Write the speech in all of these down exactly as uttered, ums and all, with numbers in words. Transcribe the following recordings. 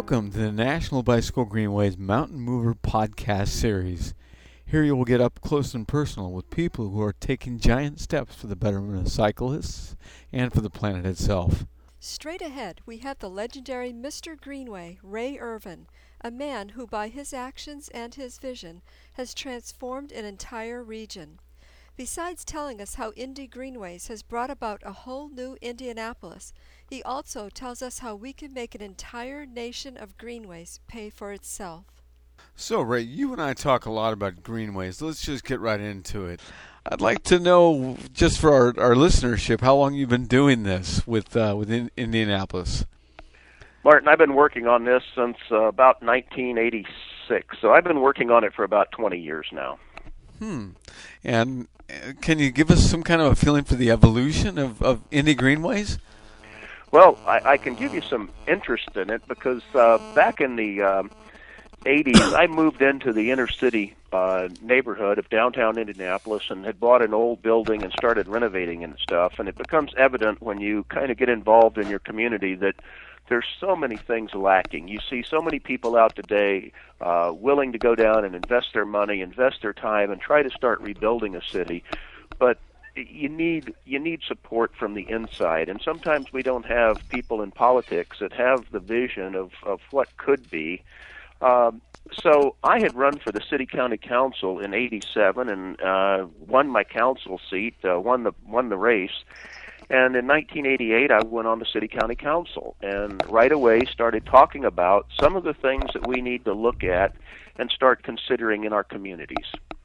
Welcome to the National Bicycle Greenways Mountain Mover podcast series. Here you will get up close and personal with people who are taking giant steps for the betterment of cyclists and for the planet itself. Straight ahead, we have the legendary Mister Greenway, Ray Irvin, a man who by his actions and his vision has transformed an entire region. Besides telling us how Indy Greenways has brought about a whole new Indianapolis, he also tells us how we can make an entire nation of greenways pay for itself. So, Ray, you and I talk a lot about greenways. Let's just get right into it. I'd like to know, just for our, our listenership, how long you've been doing this with uh, within Indianapolis. Martin, I've been working on this since uh, about nineteen eighty-six, so I've been working on it for about twenty years now. Hmm. And uh, can you give us some kind of a feeling for the evolution of, of Indy Greenways? Well, I, I can give you some interest in it because uh, back in the uh, eighties, I moved into the inner city uh, neighborhood of downtown Indianapolis and had bought an old building and started renovating and stuff. And it becomes evident when you kind of get involved in your community that there's so many things lacking. You see so many people out today uh, willing to go down and invest their money, invest their time, and try to start rebuilding a city. But you need you need support from the inside, and sometimes we don't have people in politics that have the vision of, of what could be. Um, so I had run for the city county council in eighty-seven and uh, won my council seat, uh, won the won the race. And in nineteen eighty-eight, I went on the city county council and right away started talking about some of the things that we need to look at and start considering in our communities.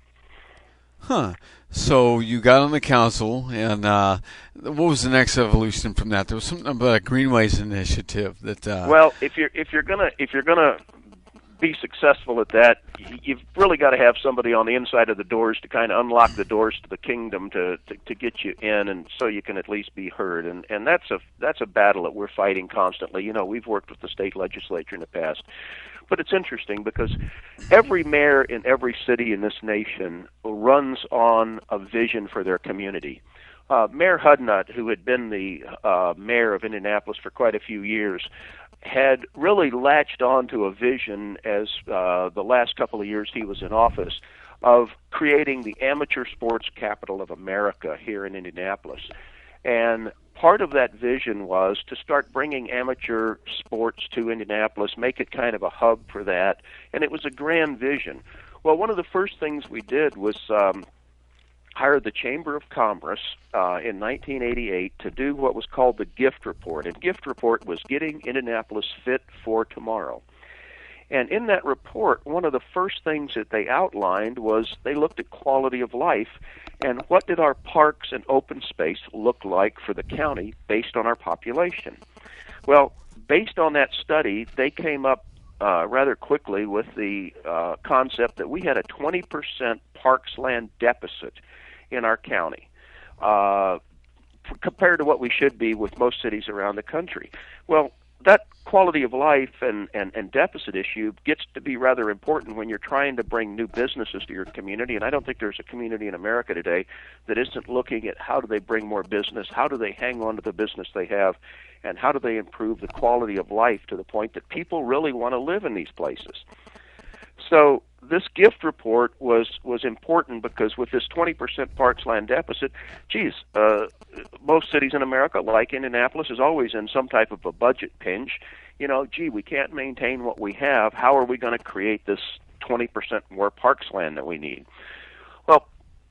Huh. So you got on the council, and uh, what was the next evolution from that? There was something about a Greenways initiative that. Uh, well, if you're if you're gonna if you're gonna be successful at that, you've really got to have somebody on the inside of the doors to kind of unlock the doors to the kingdom to, to, to get you in, and so you can at least be heard. And and that's a that's a battle that we're fighting constantly. You know, we've worked with the state legislature in the past. But it's interesting because every mayor in every city in this nation runs on a vision for their community. Uh, Mayor Hudnut, who had been the uh, mayor of Indianapolis for quite a few years, had really latched on to a vision as uh, the last couple of years he was in office of creating the amateur sports capital of America here in Indianapolis. And part of that vision was to start bringing amateur sports to Indianapolis, make it kind of a hub for that, and it was a grand vision. Well, one of the first things we did was um, hire the Chamber of Commerce uh, in nineteen eighty-eight to do what was called the GIFT Report. And GIFT Report was Getting Indianapolis Fit for Tomorrow. And in that report, one of the first things that they outlined was they looked at quality of life and what did our parks and open space look like for the county based on our population. Well, based on that study, they came up uh, rather quickly with the uh, concept that we had a twenty percent parks land deficit in our county uh, compared to what we should be with most cities around the country. Well, that quality of life and, and, and deficit issue gets to be rather important when you're trying to bring new businesses to your community, and I don't think there's a community in America today that isn't looking at how do they bring more business, how do they hang on to the business they have, and how do they improve the quality of life to the point that people really want to live in these places. So this GIFT report was, was important because with this twenty percent parks land deficit, geez, uh, most cities in America, like Indianapolis, is always in some type of a budget pinch. You know, gee, we can't maintain what we have. How are we going to create this twenty percent more parks land that we need? Well,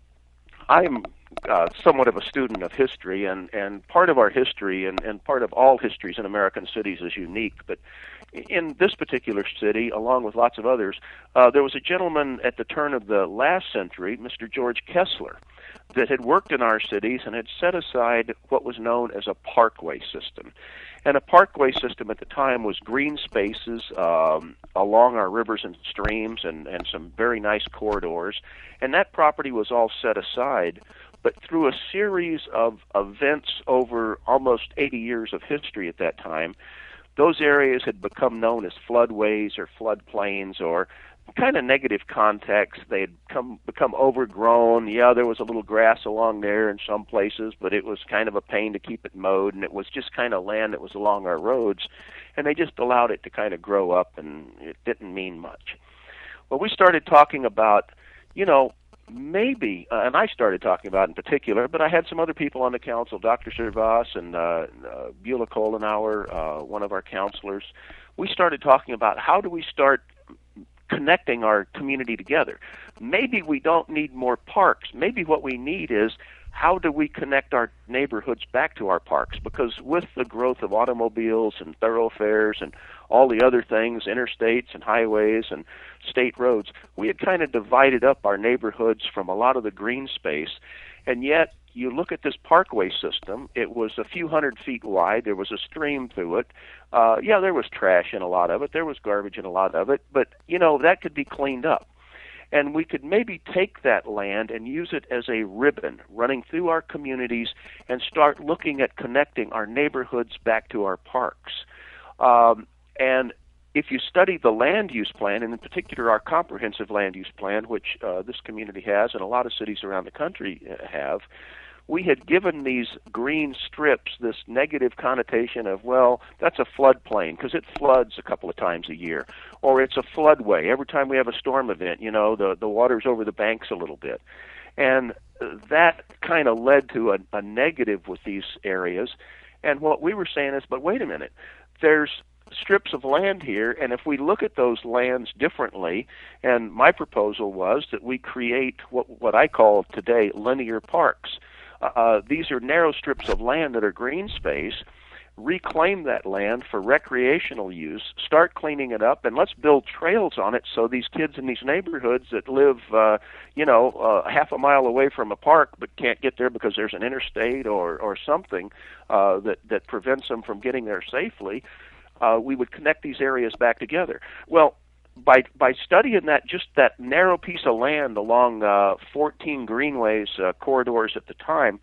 I'm uh, somewhat of a student of history, and, and part of our history and, and part of all histories in American cities is unique. But in this particular city, along with lots of others, uh, there was a gentleman at the turn of the last century, Mister George Kessler, that had worked in our cities and had set aside what was known as a parkway system. And a parkway system at the time was green spaces um, along our rivers and streams and, and some very nice corridors. And that property was all set aside. But through a series of events over almost eighty years of history at that time, those areas had become known as floodways or floodplains or kind of negative context. They had come, become overgrown. Yeah, there was a little grass along there in some places, but it was kind of a pain to keep it mowed, and it was just kind of land that was along our roads. and they just allowed it to kind of grow up, and it didn't mean much. Well, we started talking about, you know, maybe, uh, and I started talking about in particular, but I had some other people on the council, Doctor Servas and uh, uh, Beulah Kolenauer, uh, one of our counselors. We started talking about how do we start connecting our community together. Maybe we don't need more parks. Maybe what we need is how do we connect our neighborhoods back to our parks? Because with the growth of automobiles and thoroughfares and all the other things, interstates and highways and state roads, we had kind of divided up our neighborhoods from a lot of the green space. And yet, you look at this parkway system, it was a few hundred feet wide, there was a stream through it. Uh, yeah, there was trash in a lot of it, there was garbage in a lot of it, but, you know, that could be cleaned up. And we could maybe take that land and use it as a ribbon running through our communities and start looking at connecting our neighborhoods back to our parks. Um, and if you study the land use plan, and in particular our comprehensive land use plan, which uh, this community has and a lot of cities around the country have, we had given these green strips this negative connotation of, well, that's a floodplain because it floods a couple of times a year, or it's a floodway. Every time we have a storm event, you know, the, the water's over the banks a little bit. And that kind of led to a, a negative with these areas. And what we were saying is, but wait a minute, there's strips of land here, and if we look at those lands differently, and my proposal was that we create what, what I call today linear parks. Uh, these are narrow strips of land that are green space. Reclaim that land for recreational use, start cleaning it up, and let's build trails on it so these kids in these neighborhoods that live, uh, you know, uh, half a mile away from a park but can't get there because there's an interstate or, or something uh, that, that prevents them from getting there safely, uh, we would connect these areas back together. Well, By by studying that, just that narrow piece of land along uh, fourteen greenways uh, corridors at the time,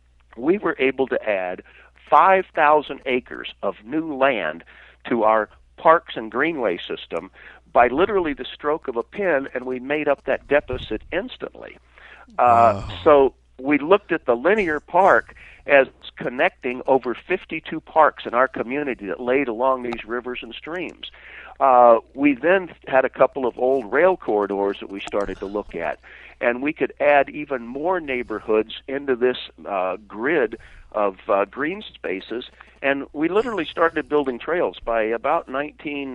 we were able to add five thousand acres of new land to our parks and greenway system by literally the stroke of a pen, and we made up that deficit instantly. Uh, wow. So we looked at the linear park as connecting over fifty-two parks in our community that laid along these rivers and streams. Uh, we then had a couple of old rail corridors that we started to look at, and we could add even more neighborhoods into this uh, grid of uh, green spaces, and we literally started building trails. By about nineteen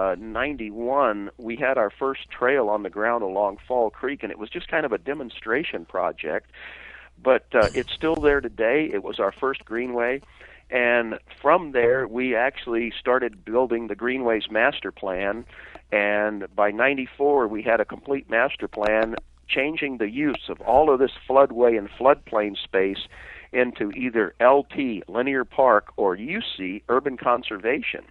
ninety-one, we had our first trail on the ground along Fall Creek, and it was just kind of a demonstration project, but uh, it's still there today. It was our first greenway. And from there, we actually started building the Greenways Master Plan, and by ninety-four, we had a complete master plan changing the use of all of this floodway and floodplain space into either L T, Linear Park, or U C, Urban Conservation.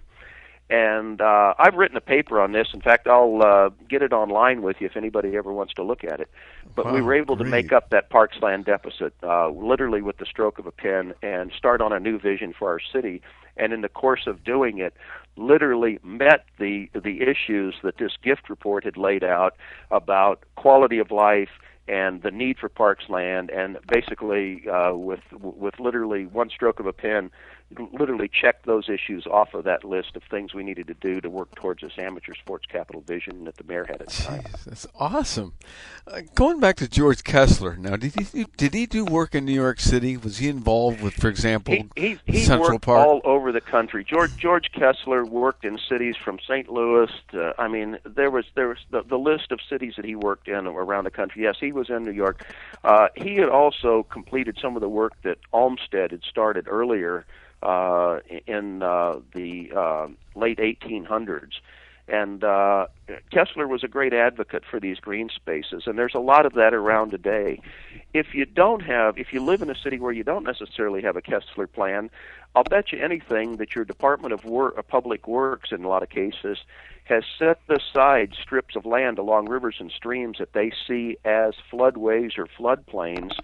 And uh, I've written a paper on this. In fact, I'll uh, get it online with you if anybody ever wants to look at it. But wow, we were able great. to make up that parks land deficit uh, literally with the stroke of a pen and start on a new vision for our city. And in the course of doing it, literally met the the issues that this gift report had laid out about quality of life and the need for parks land, and basically uh, with with literally one stroke of a pen, literally checked those issues off of that list of things we needed to do to work towards this amateur sports capital vision that the mayor had at the time. Jeez, that's awesome. Uh, going back to George Kessler, now did he did he do work in New York City? Was he involved with, for example, he, he, he Central worked Park? all over the country. George George Kessler worked in cities from Saint Louis to, I mean, there was there was the, the list of cities that he worked in around the country. Yes, he was in New York. Uh, he had also completed some of the work that Olmsted had started earlier uh, in uh, the uh, late eighteen hundreds. And uh, Kessler was a great advocate for these green spaces, and there's a lot of that around today. If you don't have, if you live in a city where you don't necessarily have a Kessler plan, I'll bet you anything that your Department of Work, uh, Public Works, in a lot of cases, has set aside strips of land along rivers and streams that they see as floodways or floodplains.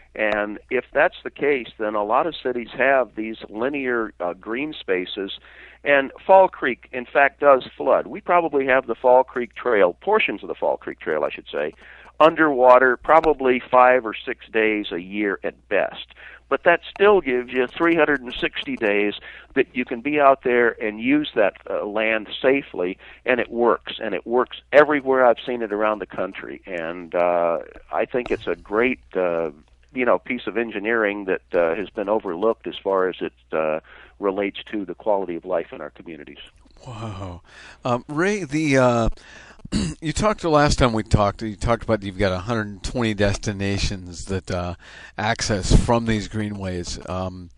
And if that's the case, then a lot of cities have these linear uh, green spaces. And Fall Creek, in fact, does flood. We probably have the Fall Creek Trail, portions of the Fall Creek Trail, I should say, underwater probably five or six days a year at best. But that still gives you three hundred sixty days that you can be out there and use that uh, land safely, and it works. And it works everywhere I've seen it around the country. And uh, I think it's a great, uh, you know, piece of engineering that uh, has been overlooked as far as it uh, relates to the quality of life in our communities. Wow. Um, Ray, the... Uh you talked the last time we talked, you talked about you've got one hundred twenty destinations that uh, access from these greenways. Um,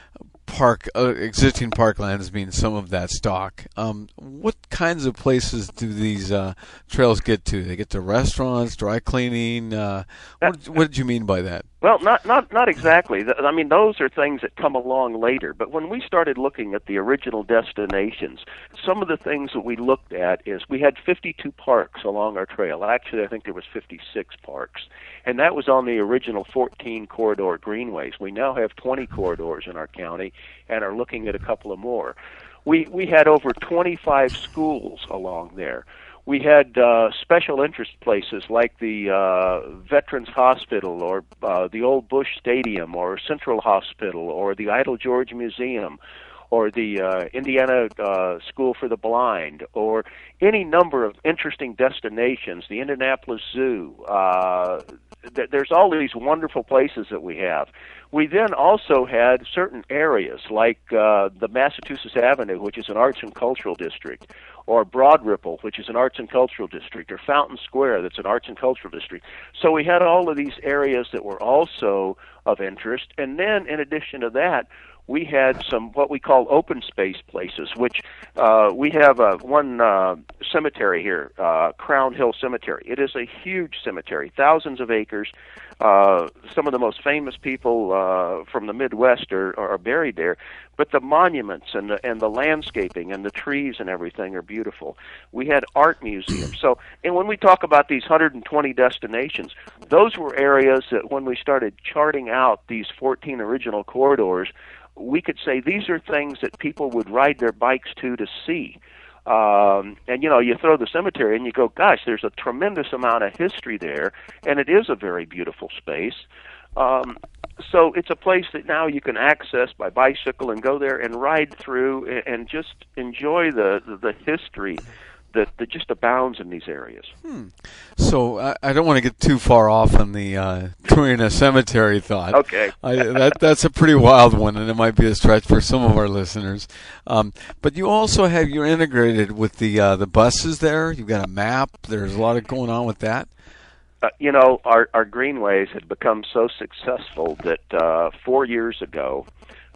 park uh, existing parklands being some of that stock. Um, what kinds of places do these uh, trails get to? They get to restaurants, dry cleaning. Uh, what, what did you mean by that? Well, not not not exactly. I mean, those are things that come along later. But when we started looking at the original destinations, some of the things that we looked at is we had fifty-two parks along our trail. Actually, I think there was fifty-six parks, and that was on the original fourteen corridor greenways. We now have twenty corridors in our county, and are looking at a couple of more. We we had over twenty-five schools along there. We had uh, special interest places like the uh, Veterans Hospital or uh, the Old Bush Stadium or Central Hospital or the Idle George Museum or the uh, Indiana uh, School for the Blind or any number of interesting destinations, the Indianapolis Zoo. Uh, th- there's all these wonderful places that we have. We then also had certain areas like uh, the Massachusetts Avenue, which is an arts and cultural district, or Broad Ripple, which is an arts and cultural district, or Fountain Square, that's an arts and cultural district. So we had all of these areas that were also of interest. And then, in addition to that, we had some what we call open space places, which uh, we have uh, one uh, cemetery here, uh, Crown Hill Cemetery. It is a huge cemetery, thousands of acres. Uh, some of the most famous people uh, from the Midwest are, are buried there, but the monuments and the, and the landscaping and the trees and everything are beautiful. We had art museums. So, and when we talk about these one hundred twenty destinations, those were areas that when we started charting out these fourteen original corridors, we could say these are things that people would ride their bikes to to see. Um, and, you know, you throw the cemetery and you go, gosh, there's a tremendous amount of history there, and it is a very beautiful space. Um, so it's a place that now you can access by bicycle and go there and ride through and, and just enjoy the, the, the history that, that just abounds in these areas. Hmm. So I, I don't want to get too far off on the uh, touring a cemetery thought. Okay. I, that that's a pretty wild one, and it might be a stretch for some of our listeners. Um, but you also have you're integrated with the uh, the buses there. You've got a map. There's a lot of going on with that. Uh, you know, our our greenways had become so successful that uh, four years ago.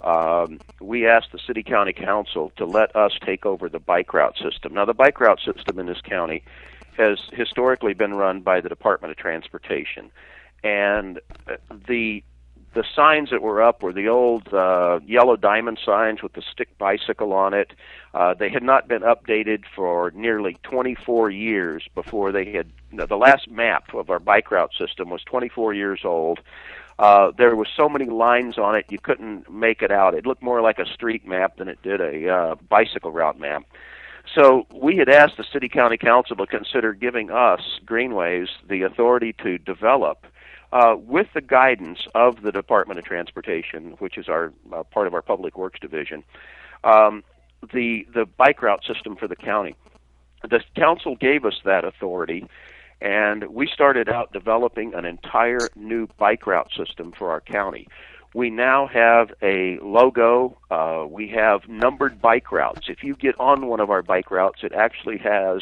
Um, we asked the City County Council to let us take over the bike route system. Now, the bike route system in this county has historically been run by the Department of Transportation, and the the signs that were up were the old uh, yellow diamond signs with the stick bicycle on it. Uh, they had not been updated for nearly twenty-four years before they had. You know, the last map of our bike route system was twenty-four years old. Uh, there was so many lines on it you couldn't make it out. It looked more like a street map than it did a uh, bicycle route map. So we had asked the City County Council to consider giving us, Greenways, the authority to develop, uh, with the guidance of the Department of Transportation, which is our uh, part of our Public Works Division, um, the the bike route system for the county. The council gave us that authority, and we started out developing an entire new bike route system for our county. We now have a logo. Uh, we have numbered bike routes. If you get on one of our bike routes, it actually has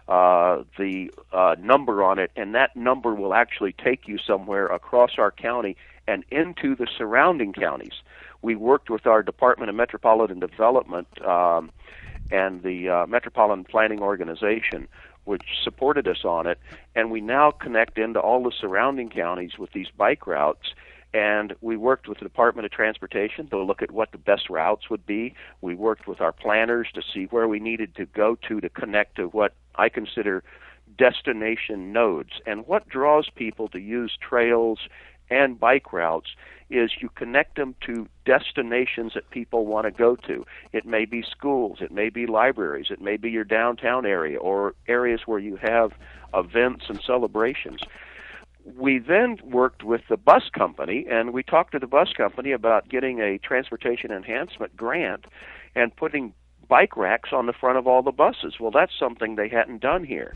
uh, the uh, number on it, and that number will actually take you somewhere across our county and into the surrounding counties. We worked with our Department of Metropolitan Development um, and the uh, Metropolitan Planning Organization, which supported us on it, and we now connect into all the surrounding counties with these bike routes. And we worked with the Department of Transportation to look at what the best routes would be. We worked with our planners to see where we needed to go to to connect to what I consider destination nodes. And what draws people to use trails and bike routes is you connect them to destinations that people want to go to. It may be schools, it may be libraries, it may be your downtown area, or areas where you have events and celebrations. we then worked with the bus company, and we talked to the bus company about getting a transportation enhancement grant and putting bike racks on the front of all the buses. Well, that's something they hadn't done here.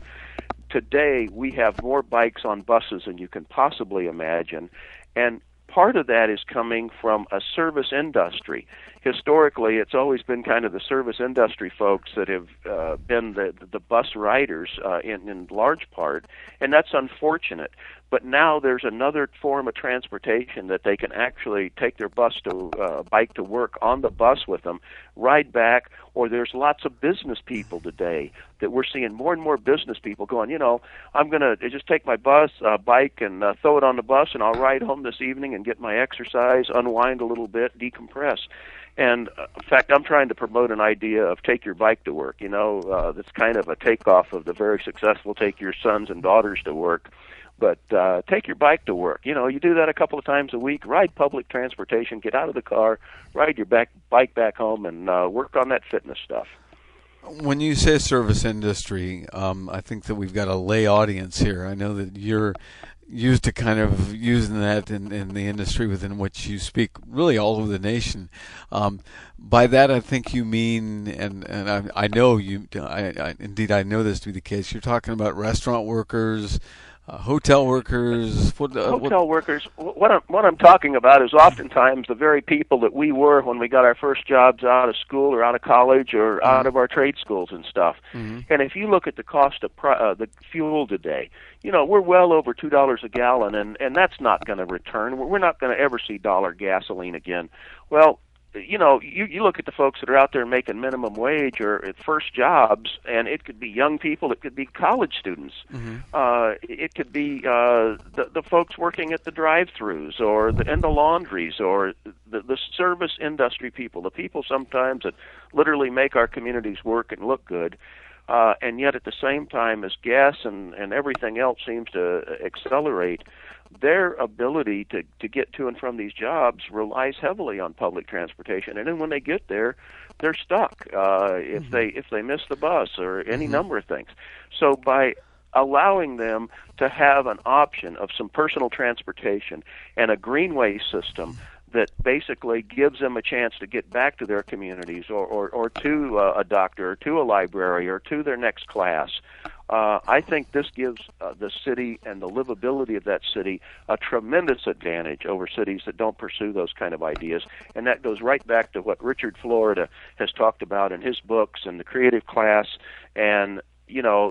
Today, we have more bikes on buses than you can possibly imagine, and part of that is coming from a service industry. Historically, it's always been kind of the service industry folks that have uh, been the the bus riders uh, in, in large part, and that's unfortunate. But now there's another form of transportation that they can actually take their bus to uh, bike to work on the bus with them, ride back, or there's lots of business people today that we're seeing more and more business people going, you know, I'm going to just take my bus, uh, bike, and uh, throw it on the bus, and I'll ride home this evening and get my exercise, unwind a little bit, decompress. And, uh, in fact, I'm trying to promote an idea of take your bike to work. You know, uh, that's kind of a takeoff of the very successful take your sons and daughters to work. But uh, take your bike to work. You know, you do that a couple of times a week. Ride public transportation. Get out of the car. Ride your back, bike back home, and uh, work on that fitness stuff. When you say service industry, um, I think that we've got a lay audience here. I know that you're used to kind of using that in, in the industry within which you speak, really all over the nation. Um, by that, I think you mean, and, and I, I know you, I, I, indeed I know this to be the case, you're talking about restaurant workers, Uh, hotel workers, what, uh, hotel what? workers. What I'm what I'm talking about is oftentimes the very people that we were when we got our first jobs out of school or out of college or mm-hmm. out of our trade schools and stuff. Mm-hmm. And if you look at the cost of pri- uh, the fuel today, you know we're well over two dollars a gallon, and and that's not going to return. We're not going to ever see dollar gasoline again. Well, you know, you, you look at the folks that are out there making minimum wage or at first jobs, and it could be young people, it could be college students, mm-hmm. uh, it could be uh, the, the folks working at the drive-thrus or the, in the laundries or the, the service industry people, the people sometimes that literally make our communities work and look good. Uh, and yet at the same time as gas and, and everything else seems to accelerate, their ability to, to get to and from these jobs relies heavily on public transportation. And then when they get there, they're stuck uh, if mm-hmm. they if they miss the bus or any mm-hmm. number of things. So by allowing them to have an option of some personal transportation and a greenway system that basically gives them a chance to get back to their communities or, or, or to uh, a doctor or to a library or to their next class, uh, I think this gives uh, the city and the livability of that city a tremendous advantage over cities that don't pursue those kind of ideas. And that goes right back to what Richard Florida has talked about in his books and the creative class and, you know,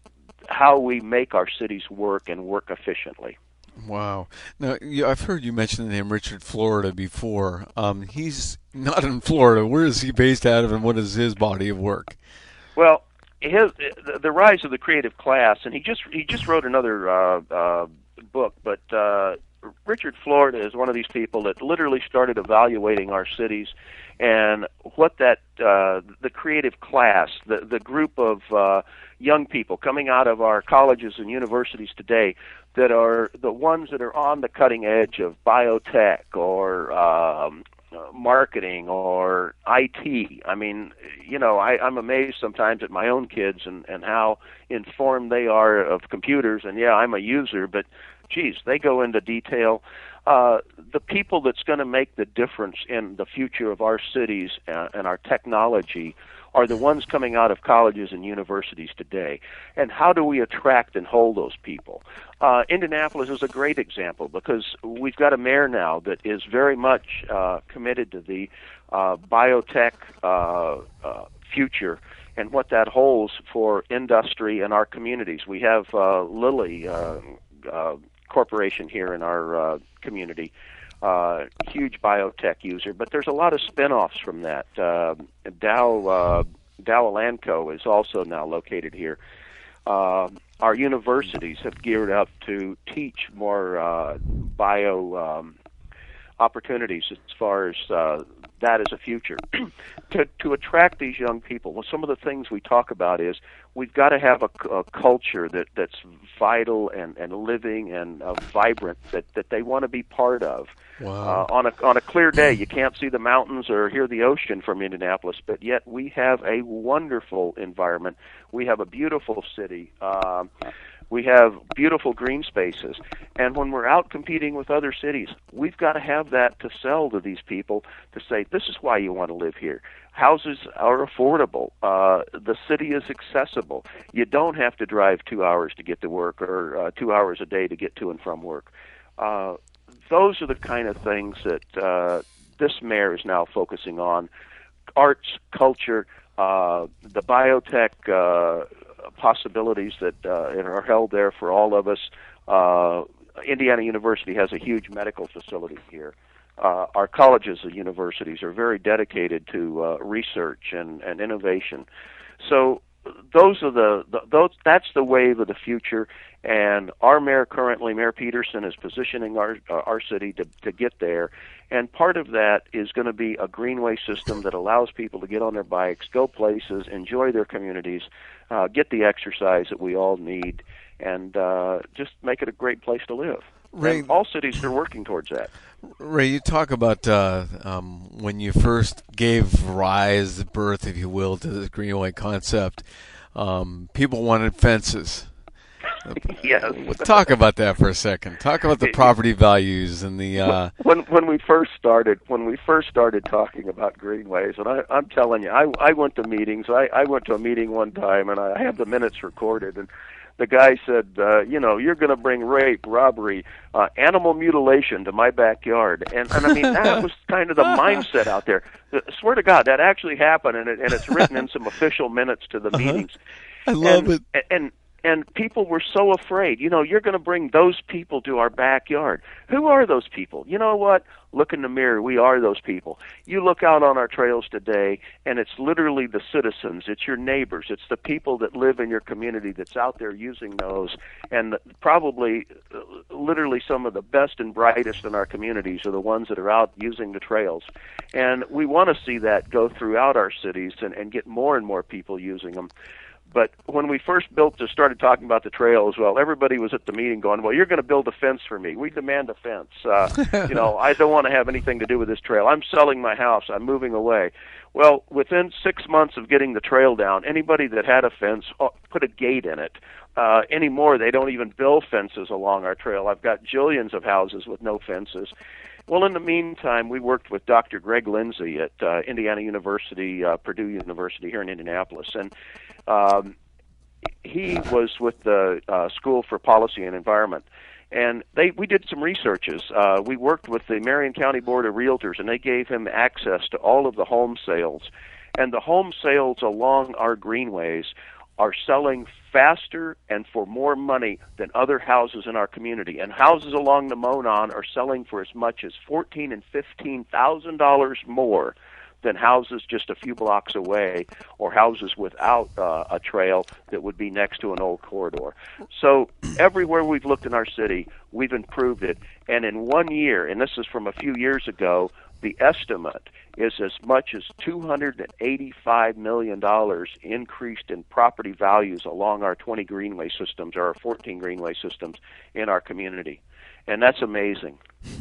how we make our cities work and work efficiently. Wow. Now, you, I've heard you mention the name Richard Florida before. Um, he's not in Florida. Where is he based out of, and what is his body of work? Well, his the, the rise of the creative class, and he just he just wrote another uh, uh, book. But uh, Richard Florida is one of these people that literally started evaluating our cities and what that uh, the creative class, the the group of uh, young people coming out of our colleges and universities today that are the ones that are on the cutting edge of biotech or um, uh, marketing or I T. I mean, you know, I, I'm amazed sometimes at my own kids and, and how informed they are of computers. And, yeah, I'm a user, but, geez, they go into detail. Uh, the people that's going to make the difference in the future of our cities uh, and our technology are the ones coming out of colleges and universities today. And how do we attract and hold those people? Uh, Indianapolis is a great example because we've got a mayor now that is very much uh, committed to the uh, biotech uh, uh, future and what that holds for industry and our communities. We have uh, Lilly uh, uh, Corporation here in our uh, community. Uh, huge biotech user, but there's a lot of spin-offs from that. Uh, Dow uh, Dow Elanco is also now located here. Uh, our universities have geared up to teach more uh, bio um, opportunities as far as uh, that as a future. to, to attract these young people, well, some of the things we talk about is we've got to have a, a culture that, that's vital and, and living and uh, vibrant that, that they want to be part of. Wow. Uh, on a on a clear day, you can't see the mountains or hear the ocean from Indianapolis, but yet we have a wonderful environment. We have a beautiful city. Uh, We have beautiful green spaces. And when we're out competing with other cities, we've got to have that to sell to these people to say, this is why you want to live here. Houses are affordable. Uh, the city is accessible. You don't have to drive two hours to get to work or uh, two hours a day to get to and from work. Uh, those are the kind of things that uh, this mayor is now focusing on. Arts, culture, uh, the biotech uh, possibilities that uh, are held there for all of us. Uh, Indiana University has a huge medical facility here. Uh, our colleges and universities are very dedicated to uh, research and, and innovation. So those are the, the those that's the wave of the future. And our mayor currently, Mayor Peterson, is positioning our uh, our city to to get there. And part of that is going to be a greenway system that allows people to get on their bikes, go places, enjoy their communities, uh, get the exercise that we all need, and uh, just make it a great place to live. Ray, and all cities are working towards that. Ray, you talk about uh, um, when you first gave rise, birth, if you will, to this greenway concept. Um, people wanted fences. Yes. Talk about that for a second. Talk about the property values and the. Uh... When when we first started, when we first started talking about greenways, and I, I'm telling you, I I went to meetings. I I went to a meeting one time, and I have the minutes recorded, and the guy said, uh, you know, you're going to bring rape, robbery, uh, animal mutilation to my backyard. And, and I mean, that was kind of the mindset out there. I swear to God, that actually happened, and, it, and it's written in some official minutes to the uh-huh. meetings. I love and, it. And, and people were so afraid. You know, you're going to bring those people to our backyard. Who are those people? You know what? Look in the mirror. We are those people. You look out on our trails today, and it's literally the citizens. It's your neighbors. It's the people that live in your community that's out there using those. And probably, uh, literally, some of the best and brightest in our communities are the ones that are out using the trails. And we want to see that go throughout our cities and, and get more and more people using them. But when we first built, just started talking about the trails, well, everybody was at the meeting going, well, you're going to build a fence for me. We demand a fence. Uh, you know, I don't want to have anything to do with this trail. I'm selling my house. I'm moving away. Well, within six months of getting the trail down, anybody that had a fence uh, put a gate in it. Uh, anymore, they don't even build fences along our trail. I've got jillions of houses with no fences. Well, in the meantime, we worked with Doctor Greg Lindsay at uh, Indiana University, uh, Purdue University here in Indianapolis, and um, he was with the uh, School for Policy and Environment. And they, we did some researches. Uh, we worked with the Marion County Board of Realtors, and they gave him access to all of the home sales. And the home sales along our greenways are selling faster and for more money than other houses in our community. And houses along the Monon are selling for as much as fourteen and fifteen thousand dollars more than houses just a few blocks away, or houses without uh, a trail that would be next to an old corridor. So everywhere we've looked in our city, we've improved it. And in one year, and this is from a few years ago, the estimate is as much as two hundred eighty-five million dollars increased in property values along our twenty greenway systems, or our fourteen greenway systems in our community. And that's amazing.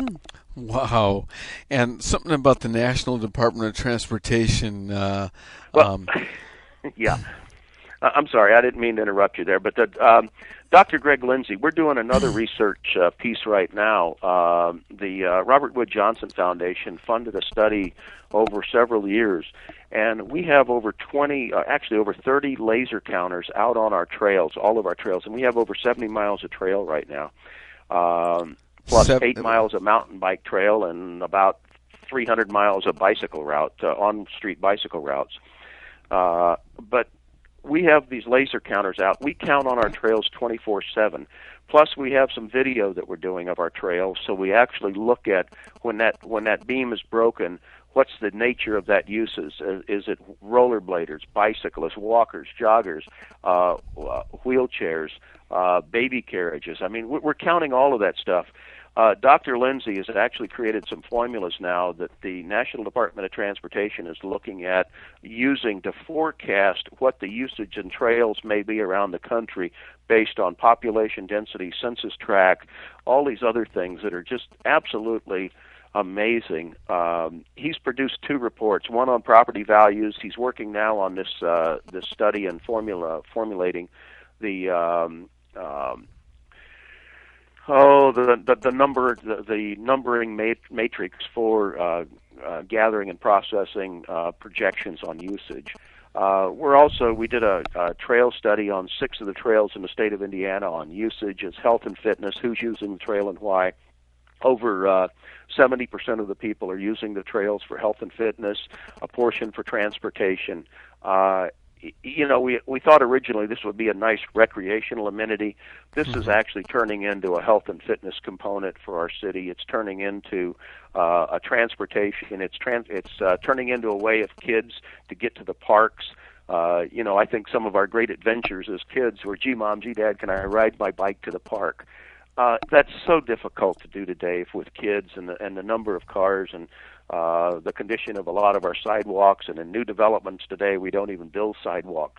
Wow. And something about the National Department of Transportation. Uh, well, um, yeah. I'm sorry, I didn't mean to interrupt you there, but the, um, Doctor Greg Lindsay, we're doing another research uh, piece right now. Uh, the uh, Robert Wood Johnson Foundation funded a study over several years, and we have over twenty, uh, actually over thirty laser counters out on our trails, all of our trails, and we have over seventy miles of trail right now, um, plus Seven, eight miles of mountain bike trail and about three hundred miles of bicycle route, uh, on-street bicycle routes. Uh, but we have these laser counters out. We count on our trails twenty-four seven. Plus, we have some video that we're doing of our trails, so we actually look at when that when that beam is broken, what's the nature of that uses? Is, is it rollerbladers, bicyclists, walkers, joggers, uh, wheelchairs, uh, baby carriages? I mean, we're counting all of that stuff. Uh, Doctor Lindsay has actually created some formulas now that the National Department of Transportation is looking at using to forecast what the usage in trails may be around the country based on population density, census tract, all these other things that are just absolutely amazing. Um, he's produced two reports, one on property values. He's working now on this uh, this study and formula formulating the um, um, oh the, the the number the, the numbering mat- matrix for uh, uh, gathering and processing uh, projections on usage. Uh, we're also we did a, a trail study on six of the trails in the state of Indiana on usage as health and fitness, who's using the trail and why. Over uh, seventy percent of the people are using the trails for health and fitness, a portion for transportation. Uh, you know, we we thought originally this would be a nice recreational amenity. This mm-hmm. is actually turning into a health and fitness component for our city. It's turning into uh, a transportation. It's trans. It's uh, turning into a way of kids to get to the parks. Uh, you know, I think some of our great adventures as kids were, gee, Mom, gee, Dad, can I ride my bike to the park? Uh, that's so difficult to do today with kids and the, and the number of cars and uh, the condition of a lot of our sidewalks. And in new developments today, we don't even build sidewalks.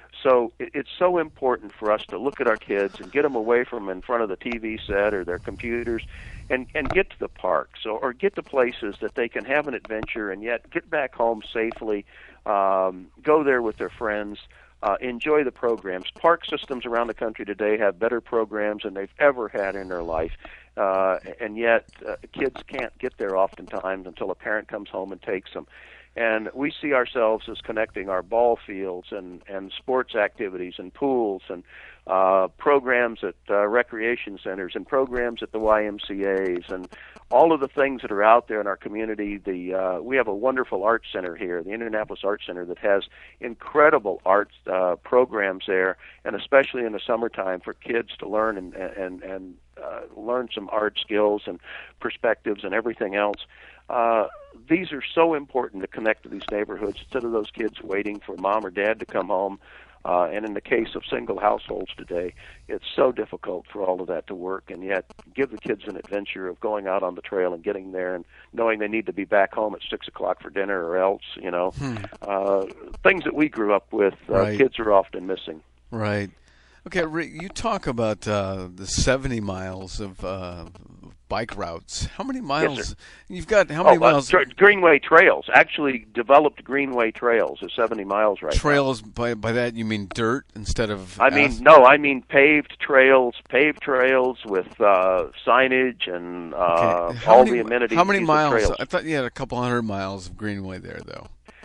So it, it's so important for us to look at our kids and get them away from in front of the T V set or their computers and, and get to the parks or, or get to places that they can have an adventure and yet get back home safely, um, go there with their friends. Uh, enjoy the programs. Park systems around the country today have better programs than they've ever had in their life, uh, and yet uh, kids can't get there oftentimes until a parent comes home and takes them. And we see ourselves as connecting our ball fields and, and sports activities and pools and uh, programs at uh, recreation centers and programs at the Y M C As and all of the things that are out there in our community. The uh, we have a wonderful art center here, the Indianapolis Art Center, that has incredible art uh, programs there, and especially in the summertime for kids to learn and and and uh, learn some art skills and perspectives and everything else. Uh, these are so important to connect to these neighborhoods instead of those kids waiting for mom or dad to come home. Uh, and in the case of single households today, it's so difficult for all of that to work. And yet, give the kids an adventure of going out on the trail and getting there and knowing they need to be back home at six o'clock for dinner or else, you know. Hmm. Uh, things that we grew up with, uh, right. Kids are often missing. Right. Okay, Rick, you talk about uh, the seventy miles of uh, bike routes. How many miles? Yes, sir. You've got how many oh, miles? Uh, Greenway trails, actually developed Greenway trails is seventy miles right trails, now. By by that you mean dirt instead of I mean, asphalt? no, I mean paved trails, paved trails with uh, signage and uh, okay. all many, the amenities. How many miles? Trails. I thought you had a couple hundred miles of Greenway there, though.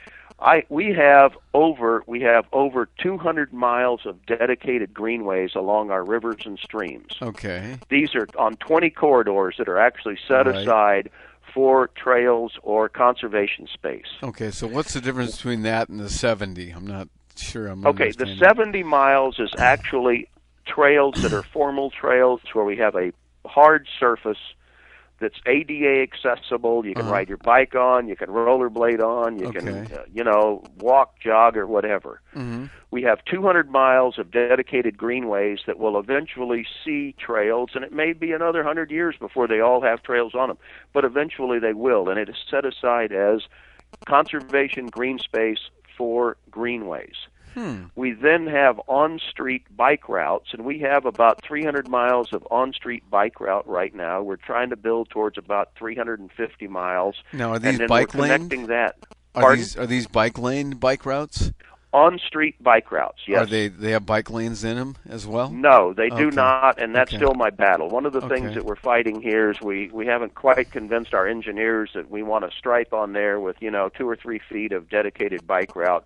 I we have over we have over two hundred miles of dedicated greenways along our rivers and streams. Okay. These are on twenty corridors that are actually set right. aside for trails or conservation space. Okay, so what's the difference between that and the seventy? I'm not sure I'm Okay, the seventy miles is actually trails that are formal trails where we have a hard surface that's A D A accessible. You can uh-huh. ride your bike on, you can rollerblade on, you okay. can, uh, you know, walk, jog, or whatever. Mm-hmm. We have two hundred miles of dedicated greenways that will eventually see trails, and it may be another one hundred years before they all have trails on them, but eventually they will, and it is set aside as conservation green space for greenways. Hmm. We then have on-street bike routes, and we have about three hundred miles of on-street bike route right now. We're trying to build towards about three hundred fifty miles. Now, are these and then bike we're lane? connecting that. Are Pardon? these are these bike lane bike routes? On-street bike routes, yes. Are they they have bike lanes in them as well? No, they do okay. not, and that's okay. still my battle. One of the okay. things that we're fighting here is we, we haven't quite convinced our engineers that we want a stripe on there with, you know, two or three feet of dedicated bike route.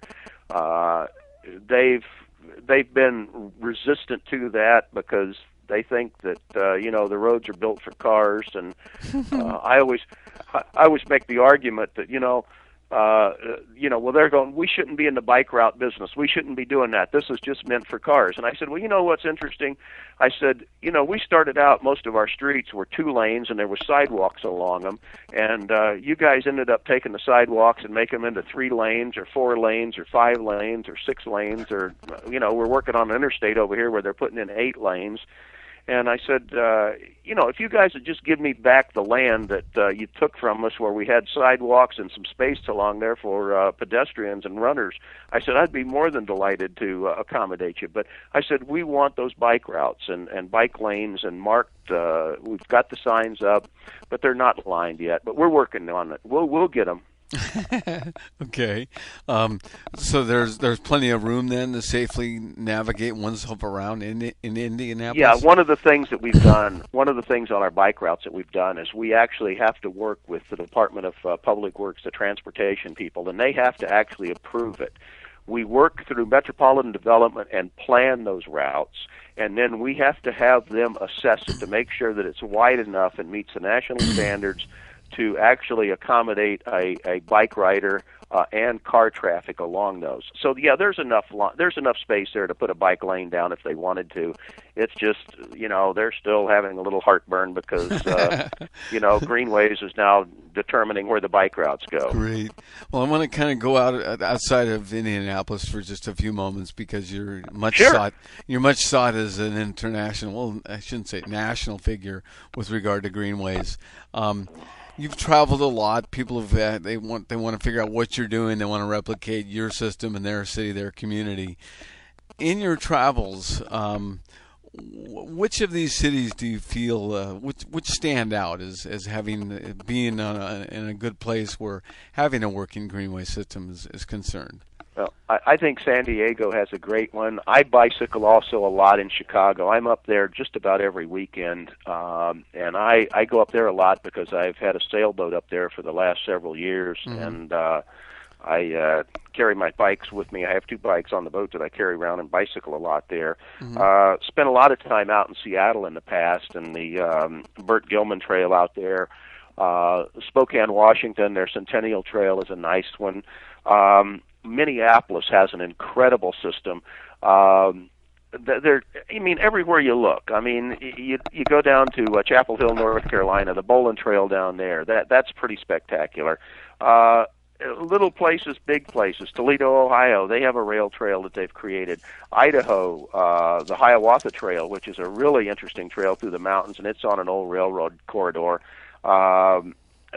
Uh, they've they've been resistant to that because they think that uh, you know the roads are built for cars, and uh, I always I always make the argument that you know. Uh, you know, well, they're going, we shouldn't be in the bike route business. We shouldn't be doing that. This is just meant for cars. And I said, well, you know what's interesting? I said, you know, we started out, most of our streets were two lanes and there were sidewalks along them. And uh, you guys ended up taking the sidewalks and making them into three lanes or four lanes or five lanes or six lanes. Or, you know, we're working on an interstate over here where they're putting in eight lanes. And I said, uh, you know, if you guys would just give me back the land that uh, you took from us where we had sidewalks and some space along there for uh, pedestrians and runners, I said, I'd be more than delighted to uh, accommodate you. But I said, we want those bike routes and, and bike lanes and marked, uh, we've got the signs up, but they're not lined yet. But we're working on it. We'll, we'll get them. Okay. Um, so there's there's plenty of room then to safely navigate oneself around in in Indianapolis. Yeah, one of the things that we've done, one of the things on our bike routes that we've done is we actually have to work with the Department of uh, Public Works, the transportation people, and they have to actually approve it. We work through metropolitan development and plan those routes, and then we have to have them assess it to make sure that it's wide enough and meets the national standards to actually accommodate a, a bike rider uh, and car traffic along those. So yeah, there's enough lo- there's enough space there to put a bike lane down if they wanted to. It's just, you know, they're still having a little heartburn because uh, you know, Greenways is now determining where the bike routes go. Great. Well, I want to kind of go out outside of Indianapolis for just a few moments because you're much Sure. sought. You're much sought as an international, well, I shouldn't say national figure with regard to Greenways. Um, You've traveled a lot. People have uh, they want they want to figure out what you're doing. They want to replicate your system in their city, their community. In your travels, um, which of these cities do you feel uh, which which stand out as as having being on a, in a good place where having a working Greenway system is, is concerned? Well, I, I think San Diego has a great one. I bicycle also a lot in Chicago. I'm up there just about every weekend, um, and I, I go up there a lot because I've had a sailboat up there for the last several years, mm-hmm. and uh, I uh, carry my bikes with me. I have two bikes on the boat that I carry around and bicycle a lot there. Mm-hmm. Uh, spent a lot of time out in Seattle in the past, and the um, Burt Gilman Trail out there. Uh, Spokane, Washington, their Centennial Trail is a nice one. Um, Minneapolis has an incredible system. Um, there, I mean, everywhere you look. I mean, you you go down to uh, Chapel Hill, North Carolina, the Bowlin Trail down there. That that's pretty spectacular. Uh, little places, big places. Toledo, Ohio, they have a rail trail that they've created. Idaho, uh, the Hiawatha Trail, which is a really interesting trail through the mountains, and it's on an old railroad corridor. Um,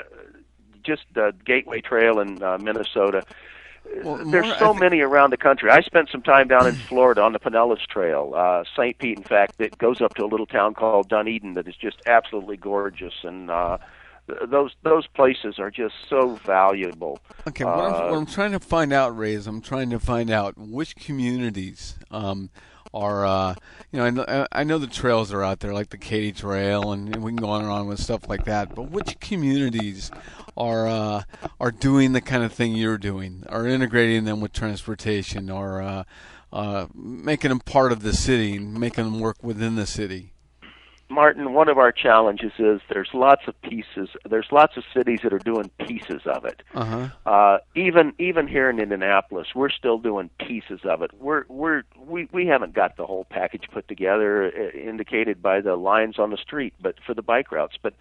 just the Gateway Trail in uh, Minnesota. Well, There's more, so think... many around the country. I spent some time down in Florida on the Pinellas Trail, uh, Saint Pete, in fact, that goes up to a little town called Dunedin that is just absolutely gorgeous, and uh, th- those those places are just so valuable. Okay, what, uh, I'm, what I'm trying to find out, Ray, is I'm trying to find out which communities um, are, uh, you know, I know, I know the trails are out there, like the Katy Trail, and, and we can go on and on with stuff like that, but which communities are uh, are doing the kind of thing you're doing, are integrating them with transportation, or uh, uh, making them part of the city, and making them work within the city? Martin, one of our challenges is there's lots of pieces. There's lots of cities that are doing pieces of it. Uh-huh. Uh, even even here in Indianapolis, we're still doing pieces of it. We're we're we we haven't got the whole package put together, uh, indicated by the lines on the street, but for the bike routes, but.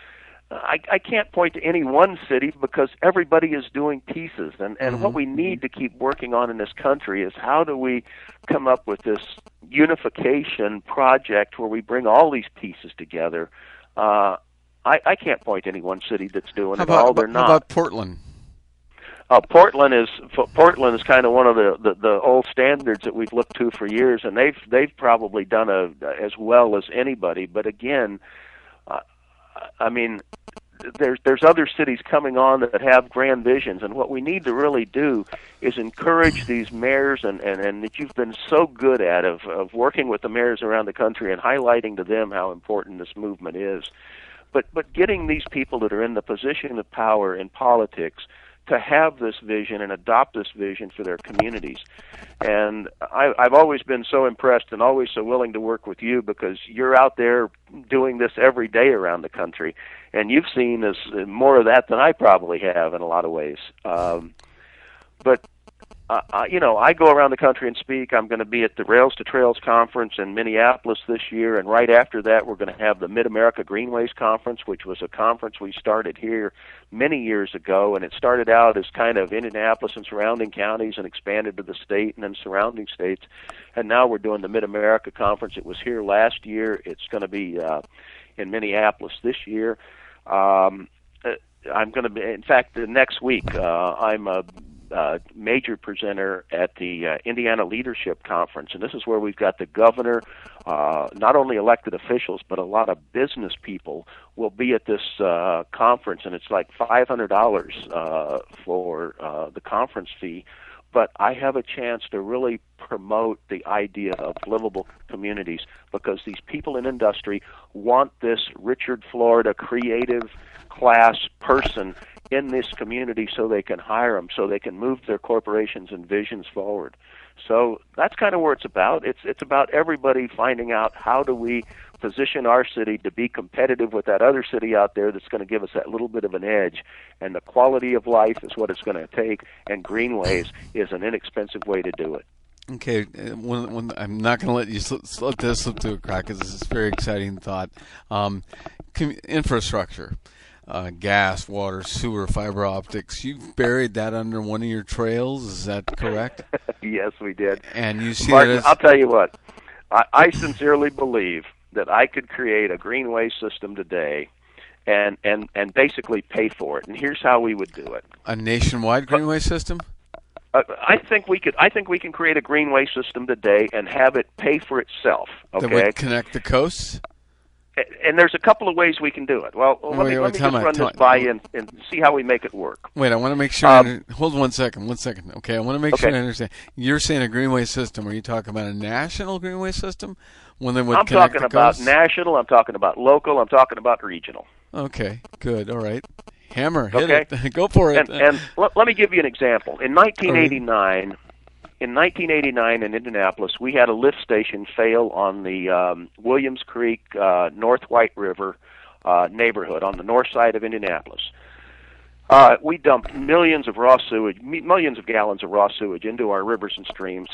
I, I can't point to any one city because everybody is doing pieces. And, and mm-hmm. what we need to keep working on in this country is how do we come up with this unification project where we bring all these pieces together. Uh, I, I can't point to any one city that's doing how it about, all. They're how not. How about Portland? Uh, Portland is Portland is kind of one of the, the, the old standards that we've looked to for years, and they've they've probably done a, as well as anybody. But again, uh, I mean, there's there's other cities coming on that have grand visions, and what we need to really do is encourage these mayors and, and, and that you've been so good at of, of working with the mayors around the country and highlighting to them how important this movement is. But but getting these people that are in the position of power in politics to have this vision and adopt this vision for their communities. And I, I've always been so impressed and always so willing to work with you because you're out there doing this every day around the country. And you've seen this, more of that than I probably have in a lot of ways. Um, but, uh, I, you know, I go around the country and speak. I'm going to be at the Rails to Trails Conference in Minneapolis this year, and right after that we're going to have the Mid-America Greenways Conference, which was a conference we started here many years ago, and it started out as kind of Indianapolis and surrounding counties and expanded to the state and then surrounding states, and now we're doing the Mid-America Conference. It was here last year. It's going to be uh, in Minneapolis this year. Um, I'm going to be, in fact, the next week uh, I'm uh, uh, major presenter at the uh, Indiana Leadership Conference, and this is where we've got the governor, uh, not only elected officials, but a lot of business people will be at this uh, conference, and it's like five hundred dollars uh, for uh, the conference fee. But I have a chance to really promote the idea of livable communities because these people in industry want this Richard Florida creative class person in this community so they can hire them, so they can move their corporations and visions forward. So that's kind of where it's about. It's it's about everybody finding out how do we position our city to be competitive with that other city out there that's going to give us that little bit of an edge. And the quality of life is what it's going to take, and Greenways is an inexpensive way to do it. Okay, when, when, I'm not going to let you slip, slip this slip through a crack because this is a very exciting thought. Um, com- infrastructure. Uh, gas, water, sewer, fiber optics. You've buried that under one of your trails. Is that correct? Yes, we did. And you see Martin, that as... I'll tell you what. I, I sincerely believe that I could create a greenway system today and, and, and basically pay for it. And here's how we would do it. A nationwide greenway system? Uh, I think we could. I think we can create a greenway system today and have it pay for itself. Okay. That would connect the coasts? And there's a couple of ways we can do it. Well, let wait, me, wait, let me just me, run this by you and, and see how we make it work. Wait, I want to make sure. Um, I under, hold one second, one second. Okay, I want to make okay. sure I understand. You're saying a greenway system. Are you talking about a national greenway system? One that would I'm connect talking the about coasts? national. I'm talking about local. I'm talking about regional. Okay, good. All right. Hammer, hit okay. it. Go for it. And, and let, let me give you an example. In nineteen eighty-nine, in nineteen eighty-nine in Indianapolis, we had a lift station fail on the um, Williams Creek, uh, North White River uh, neighborhood on the north side of Indianapolis. Uh, we dumped millions of raw sewage, millions of gallons of raw sewage into our rivers and streams.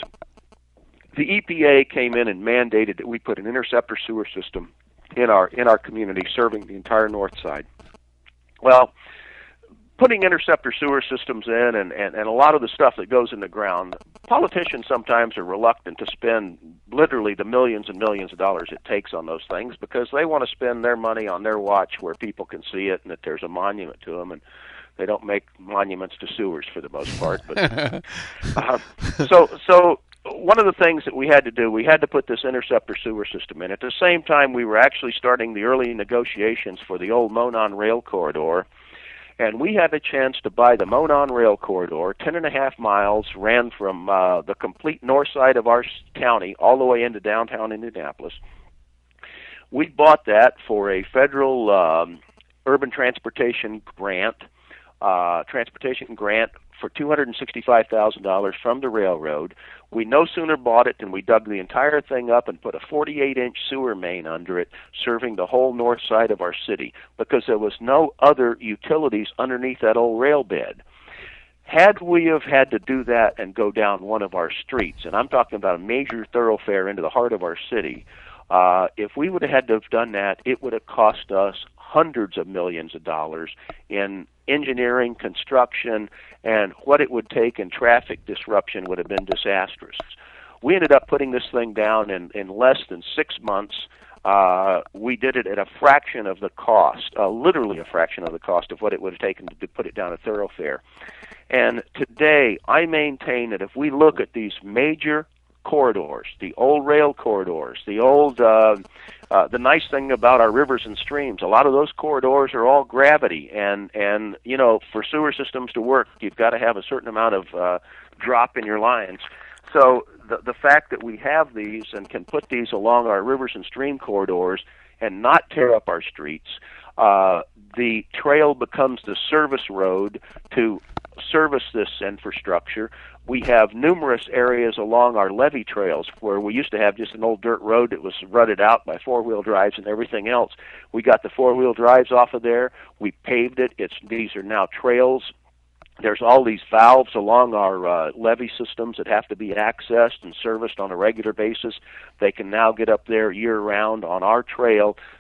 The E P A came in and mandated that we put an interceptor sewer system in our in our community, serving the entire north side. Well, putting interceptor sewer systems in and, and, and a lot of the stuff that goes in the ground, politicians sometimes are reluctant to spend literally the millions and millions of dollars it takes on those things because they want to spend their money on their watch where people can see it and that there's a monument to them, and they don't make monuments to sewers for the most part. But uh, so so one of the things that we had to do, we had to put this interceptor sewer system in. At the same time, we were actually starting the early negotiations for the old Monon Rail Corridor. And we had a chance to buy the Monon Rail Corridor, ten and a half miles, ran from uh, the complete north side of our county all the way into downtown Indianapolis. We bought that for a federal um, urban transportation grant, uh, transportation grant for two hundred sixty-five thousand dollars from the railroad. We no sooner bought it than we dug the entire thing up and put a forty-eight inch sewer main under it, serving the whole north side of our city, because there was no other utilities underneath that old rail bed. Had we have had to do that and go down one of our streets, and I'm talking about a major thoroughfare into the heart of our city, uh, if we would have had to have done that, it would have cost us hundreds of millions of dollars in engineering, construction, and what it would take in traffic disruption would have been disastrous. We ended up putting this thing down in, in less than six months. Uh, we did it at a fraction of the cost, uh, literally a fraction of the cost of what it would have taken to, to put it down a thoroughfare. And today, I maintain that if we look at these major corridors, the old rail corridors, the old, uh, uh, the nice thing about our rivers and streams, a lot of those corridors are all gravity, and, and you know, for sewer systems to work, you've got to have a certain amount of uh, drop in your lines. So the, the fact that we have these and can put these along our rivers and stream corridors and not tear up our streets, uh, the trail becomes the service road to service this infrastructure. We have numerous areas along our levee trails where we used to have just an old dirt road that was rutted out by four-wheel drives and everything else. We got the four-wheel drives off of there. We paved it. It's these are now trails. There's all these valves along our uh, levee systems that have to be accessed and serviced on a regular basis. They can now get up there year-round on our trail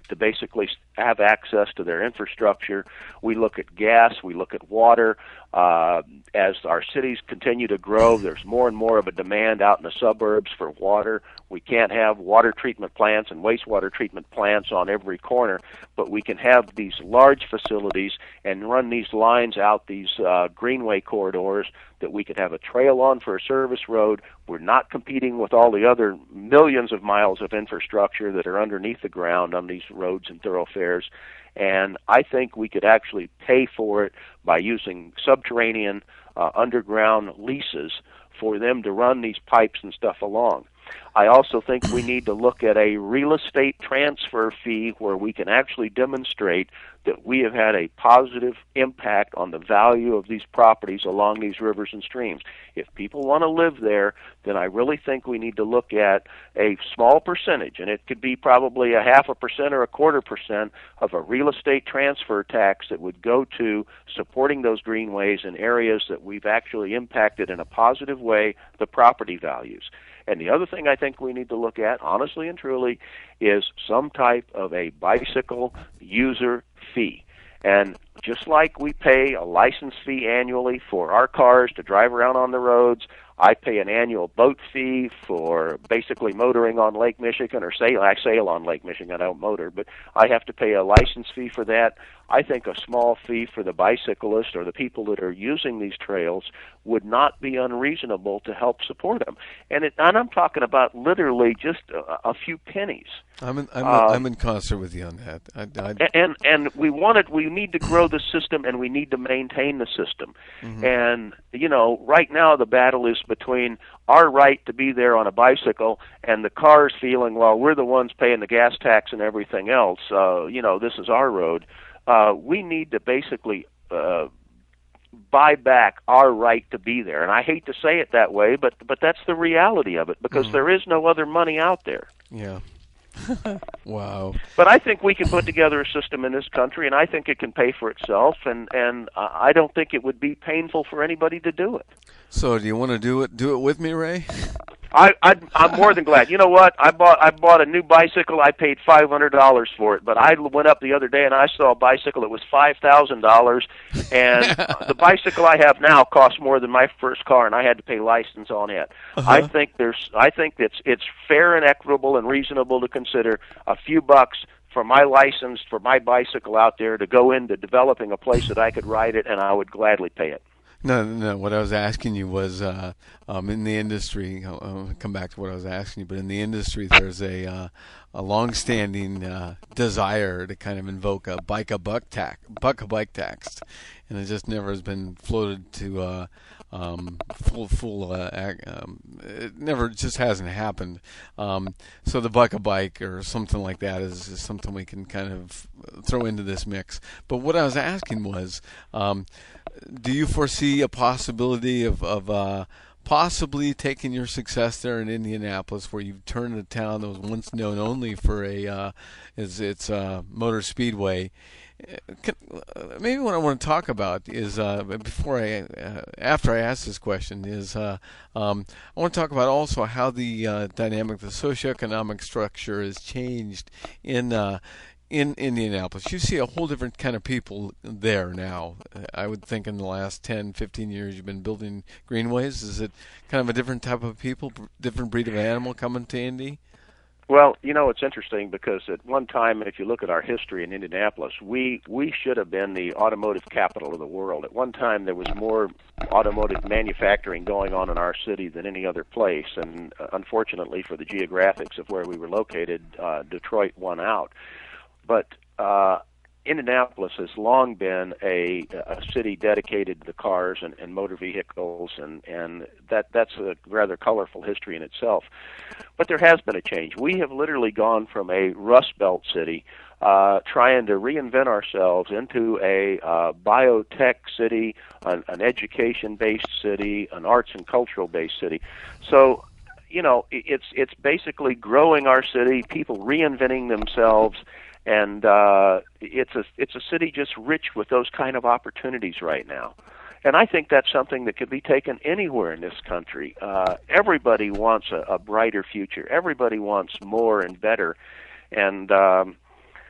to basically have access to their infrastructure. We look at gas, we look at water. Uh, as our cities continue to grow, there's more and more of a demand out in the suburbs for water. We can't have water treatment plants and wastewater treatment plants on every corner, but we can have these large facilities and run these lines out these uh, greenway corridors that we could have a trail on for a service road. We're not competing with all the other millions of miles of infrastructure that are underneath the ground on these roads and thoroughfares. And I think we could actually pay for it by using subterranean uh, underground leases for them to run these pipes and stuff along. I also think we need to look at a real estate transfer fee where we can actually demonstrate that we have had a positive impact on the value of these properties along these rivers and streams. If people want to live there, then I really think we need to look at a small percentage, and it could be probably a half a percent or a quarter percent of a real estate transfer tax that would go to supporting those greenways in areas that we've actually impacted in a positive way the property values. And the other thing I think we need to look at, honestly and truly, is some type of a bicycle user fee. And just like we pay a license fee annually for our cars to drive around on the roads, I pay an annual boat fee for basically motoring on Lake Michigan, or sail. I sail on Lake Michigan, I don't motor, but I have to pay a license fee for that. I think a small fee for the bicyclist or the people that are using these trails would not be unreasonable to help support them. And, it, and I'm talking about literally just a, a few pennies. I'm in, I'm, uh, I'm in concert with you on that. I, I, and and we want it. We need to grow the system, and we need to maintain the system. Mm-hmm. And you know, right now the battle is between our right to be there on a bicycle and the cars feeling, well, we're the ones paying the gas tax and everything else. Uh, you know, this is our road. Uh, we need to basically uh, buy back our right to be there. And I hate to say it that way, but but that's the reality of it, because mm-hmm. there is no other money out there. Yeah. Wow. But I think we can put together a system in this country, and I think it can pay for itself, and, and I don't think it would be painful for anybody to do it. So do you want to do it do it with me, Ray? I, I, I'm more than glad. You know what? I bought I bought a new bicycle. I paid five hundred dollars for it, but I went up the other day and I saw a bicycle that was five thousand dollars, and the bicycle I have now costs more than my first car, and I had to pay license on it. Uh-huh. I think there's I think it's it's fair and equitable and reasonable to consider a few bucks for my license for my bicycle out there to go into developing a place that I could ride it, and I would gladly pay it. No, no. What I was asking you was, uh, um, in the industry. I'll, I'll come back to what I was asking you, but in the industry, there's a uh, a long-standing uh, desire to kind of invoke a bike a buck tax, buck a bike tax, and it just never has been floated to uh, um, full full. Uh, ac- um, it never just hasn't happened. Um, so the buck a bike or something like that is, is something we can kind of throw into this mix. But what I was asking was. Um, Do you foresee a possibility of, of uh, possibly taking your success there in Indianapolis, where you've turned a town that was once known only for a uh, is its uh, motor speedway? Can, uh, maybe what I want to talk about is uh, before I uh, after I ask this question is uh, um, I want to talk about also how the uh, dynamic, the socioeconomic structure has changed in. Uh, In Indianapolis. You see a whole different kind of people there now. I would think in the last ten, fifteen years you've been building greenways. Is it kind of a different type of people, different breed of animal coming to Indy? Well, you know, it's interesting because at one time, if you look at our history in Indianapolis, we, we should have been the automotive capital of the world. At one time, there was more automotive manufacturing going on in our city than any other place, and uh, unfortunately for the geographics of where we were located, uh, Detroit won out. But uh, Indianapolis has long been a, a city dedicated to the cars and, and motor vehicles, and, and that that's a rather colorful history in itself. But there has been a change. We have literally gone from a Rust Belt city uh, trying to reinvent ourselves into a uh, biotech city, an, an education-based city, an arts and cultural-based city. So, you know, it's it's basically growing our city, people reinventing themselves. And uh, it's a it's a city just rich with those kind of opportunities right now. And I think that's something that could be taken anywhere in this country. Uh, everybody wants a, a brighter future. Everybody wants more and better. And um,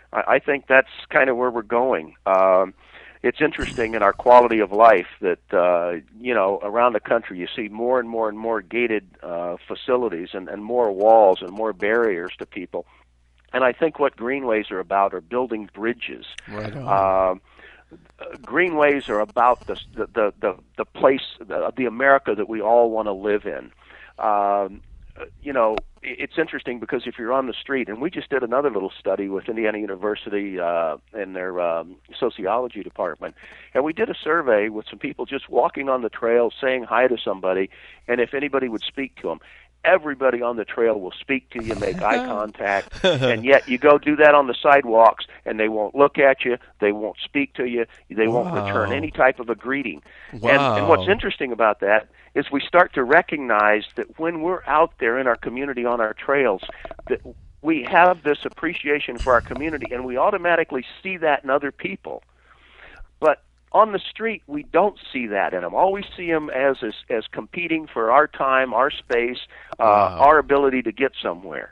I, I think that's kind of where we're going. Um, it's interesting in our quality of life that, uh, you know, around the country you see more and more and more gated uh, facilities and, and more walls and more barriers to people. And I think what greenways are about are building bridges. Right on. Um, uh, greenways are about the the the, the place, the, the America that we all want to live in. Um, you know, it's interesting because if you're on the street, and we just did another little study with Indiana University uh, in their um, sociology department, and we did a survey with some people just walking on the trail, saying hi to somebody, and if anybody would speak to them. Everybody on the trail will speak to you, make eye contact, and yet you go do that on the sidewalks, and they won't look at you, they won't speak to you, they Wow. won't return any type of a greeting. Wow. And, and what's interesting about that is we start to recognize that when we're out there in our community on our trails, that we have this appreciation for our community, and we automatically see that in other people. But on the street, we don't see that in them. All we see them as as, as competing for our time, our space, uh, Wow. our ability to get somewhere.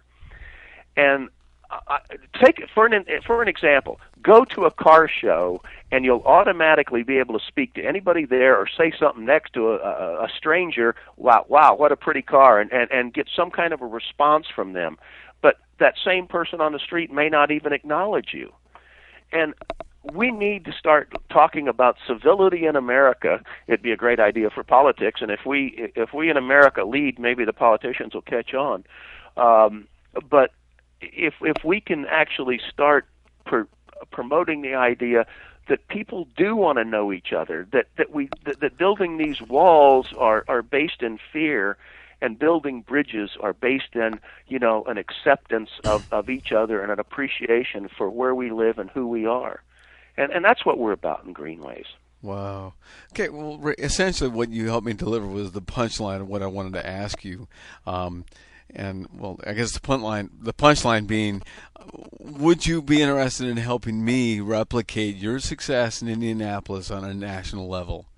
And uh, take it for an for an example. Go to a car show, and you'll automatically be able to speak to anybody there, or say something next to a, a, a stranger. Wow, wow, what a pretty car, and, and and get some kind of a response from them. But that same person on the street may not even acknowledge you. And we need to start talking about civility in America. It'd be a great idea for politics, and if we if we in America lead, maybe the politicians will catch on. Um, but if if we can actually start pr- promoting the idea that people do want to know each other, that that we that, that building these walls are are based in fear, and building bridges are based in, you know, an acceptance of, of each other and an appreciation for where we live and who we are. And and that's what we're about in Greenways. Wow. Okay, well, Ray, essentially what you helped me deliver was the punchline of what I wanted to ask you. Um, and, well, I guess the punchline, the punchline being, would you be interested in helping me replicate your success in Indianapolis on a national level?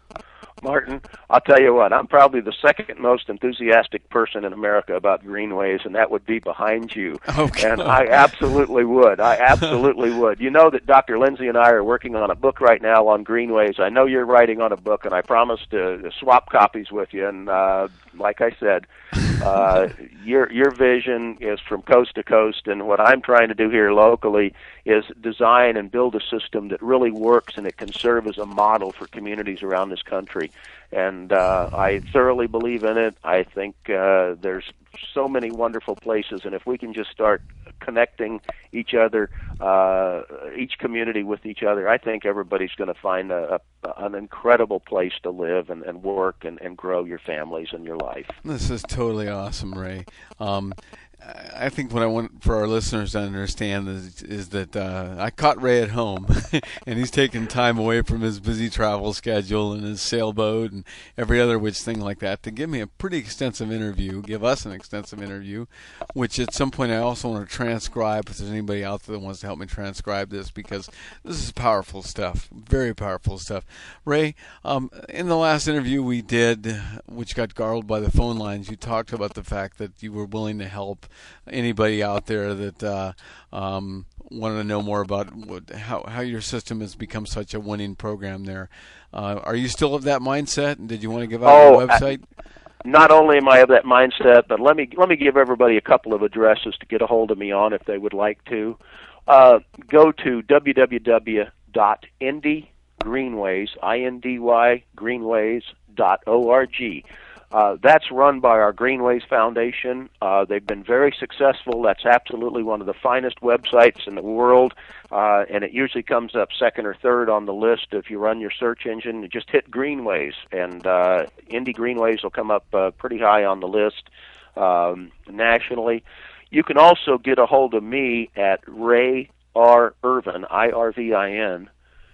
Martin, I'll tell you what, I'm probably the second most enthusiastic person in America about greenways, and that would be behind you. Okay. And I absolutely would. I absolutely would. You know that Doctor Lindsay and I are working on a book right now on greenways. I know you're writing on a book, and I promised to swap copies with you. And uh, like I said, uh, your your vision is from coast to coast, and what I'm trying to do here locally is design and build a system that really works, and it can serve as a model for communities around this country. And uh, I thoroughly believe in it. I think uh, there's so many wonderful places, and if we can just start connecting each other, uh, each community with each other, I think everybody's going to find a, a, an incredible place to live and, and work and, and grow your families and your life. This is totally awesome, Ray. Um, I think what I want for our listeners to understand is, is that uh, I caught Ray at home, and he's taking time away from his busy travel schedule and his sailboat and every other which thing like that to give me a pretty extensive interview, give us an extensive interview, which at some point I also want to transcribe if there's anybody out there that wants to help me transcribe this, because this is powerful stuff, very powerful stuff. Ray, um, in the last interview we did, which got garbled by the phone lines, you talked about the fact that you were willing to help anybody out there that uh, um, wanted to know more about what, how, how your system has become such a winning program there. Uh, are you still of that mindset, and did you want to give out oh, your website? I, not only am I of that mindset, but let me let me give everybody a couple of addresses to get a hold of me on if they would like to. Uh, go to w w w dot indy greenways, I N D Y, greenways dot org. Uh, that's run by our Greenways Foundation. Uh, they've been very successful. That's absolutely one of the finest websites in the world, uh, and it usually comes up second or third on the list. If you run your search engine, you just hit Greenways, and uh, Indy Greenways will come up uh, pretty high on the list um, nationally. You can also get a hold of me at Ray R. Irvin, I R V I N,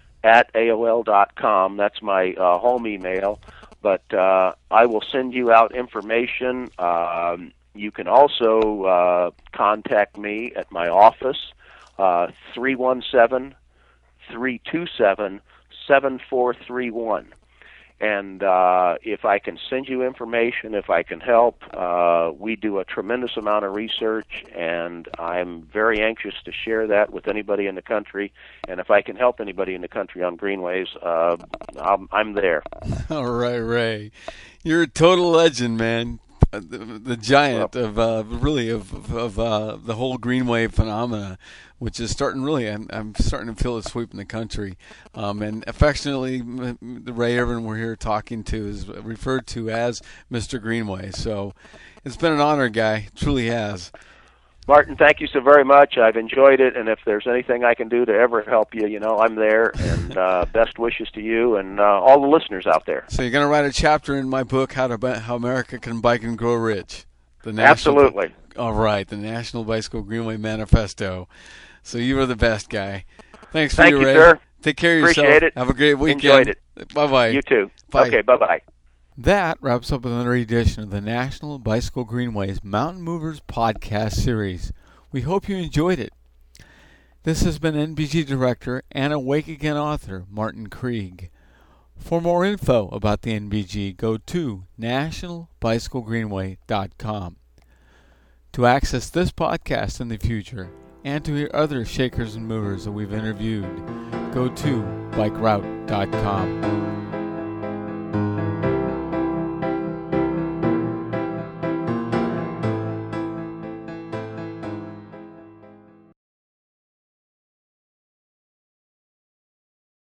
at A O L dot com. That's my uh, home email. But uh, I will send you out information. Um, you can also uh, contact me at my office, uh, three one seven, three two seven, seven four three one. And uh, if I can send you information, if I can help, uh, we do a tremendous amount of research, and I'm very anxious to share that with anybody in the country. And if I can help anybody in the country on greenways, uh, I'm, I'm there. All right, Ray. You're a total legend, man. The, the giant of uh, really of of uh, the whole greenway phenomena, which is starting really. I'm, I'm starting to feel it sweeping the country. Um, and affectionately, the Ray Irvin we're here talking to is referred to as Mister Greenway. So it's been an honor, guy. It truly has. Martin, thank you so very much. I've enjoyed it, and if there's anything I can do to ever help you, you know, I'm there. And uh, best wishes to you and uh, all the listeners out there. So you're going to write a chapter in my book, How to How America Can Bike and Grow Rich. The National, Absolutely. All right, the National Bicycle Greenway Manifesto. So you are the best, guy. Thanks for Thank your you, Ray. sir. Take care of Appreciate yourself. it. Have a great weekend. Enjoyed it. Bye-bye. You too. Bye. Okay, bye-bye. That wraps up another edition of the National Bicycle Greenways Mountain Movers podcast series. We hope you enjoyed it. This has been N B G Director and Awake Again author Martin Krieg. For more info about the N B G, go to national bicycle greenway dot com. To access this podcast in the future and to hear other shakers and movers that we've interviewed, go to bike route dot com.